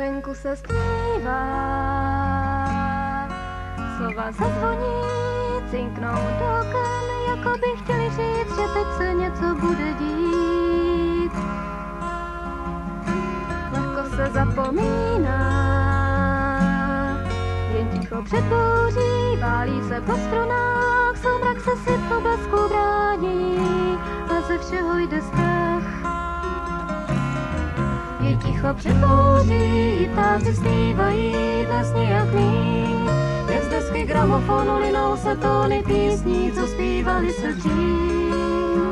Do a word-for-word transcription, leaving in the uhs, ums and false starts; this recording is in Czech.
Venku se zpívá, slova zazvoní, cinknou do oken, jako by chtěli říct, že teď se něco bude dít. Lehko se zapomíná, jen ticho před bouří, válí se po strunách, soumrak se sypko blesku brání a ze všeho jde strach. Je ticho před bouří, ptáci zpívají dnes nějak míň. Jak z desky gramofonu linou se tóny písní, co zpívali se dřív.